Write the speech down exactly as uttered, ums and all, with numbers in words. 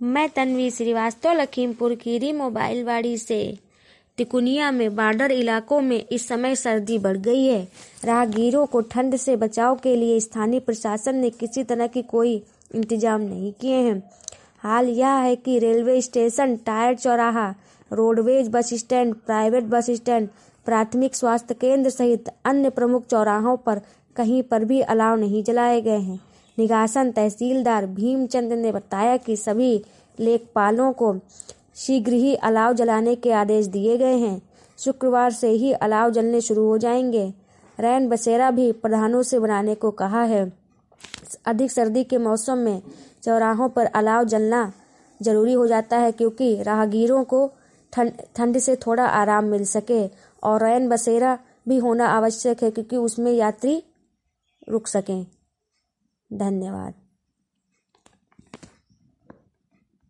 मैं तन्वी श्रीवास्तव लखीमपुर खीरी मोबाइलवाड़ी से। तिकोनिया में बॉर्डर इलाकों में इस समय सर्दी बढ़ गई है। राहगीरों को ठंड से बचाव के लिए स्थानीय प्रशासन ने किसी तरह की कोई इंतजाम नहीं किए हैं। हाल यह है कि रेलवे स्टेशन, टायर चौराहा, roadways bus stand, private bus stand, प्राथमिक स्वास्थ्य केंद्र सहित अन्य प्रमुख चौराहों पर कहीं पर भी अलाव नहीं जलाए गए हैं। निगासन तहसीलदार भीमचंद ने बताया कि सभी लेखपालों को शीघ्र ही अलाव जलाने के आदेश दिए गए हैं। शुक्रवार से ही अलाव जलने शुरू हो जाएंगे। रैन बसेरा भी प्रधानों से बनाने को कहा है। अधिक सर्दी के मौसम में चौराहों पर अलाव जलना जरूरी हो जाता है क्योंकि राहगीरों को ठंड ठंड से थोड़ा आराम मिल सके, और रैन बसेरा भी होना आवश्यक है क्योंकि उसमें यात्री रुक सकें। धन्यवाद।